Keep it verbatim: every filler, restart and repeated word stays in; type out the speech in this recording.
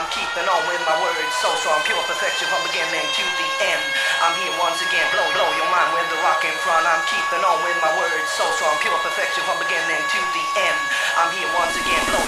I'm keeping on with my words so strong, pure perfection from beginning to the end. I'm here once again, blow, blow your mind with the rock in front. I'm keeping on with my words so strong, pure perfection from beginning to the end. I'm here once again, blow